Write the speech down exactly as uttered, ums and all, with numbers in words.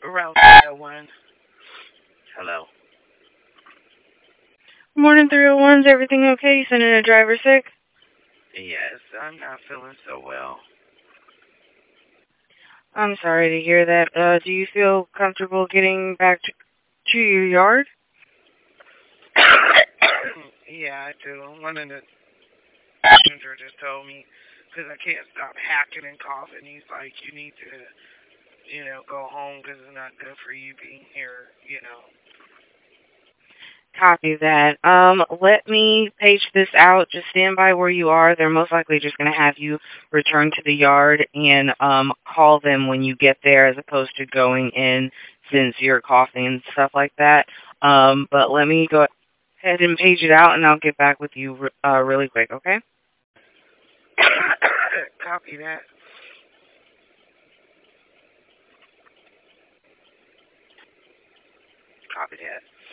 Around three oh one. Hello. Morning, three oh ones. Everything okay? You sending a driver sick? Yes, I'm not feeling so well. I'm sorry to hear that. Uh, do you feel comfortable getting back to, to your yard? Yeah, I do. One of the passenger just told me because I can't stop hacking and coughing. He's like, you need to, you know, go home because it's not good for you being here, you know. Copy that. Um, let me page this out. Just stand by where you are. They're most likely just going to have you return to the yard and um, call them when you get there as opposed to going in since you're coughing and stuff like that. Um, but let me go ahead and page it out, and I'll get back with you uh, really quick, okay? Copy that. Copy that.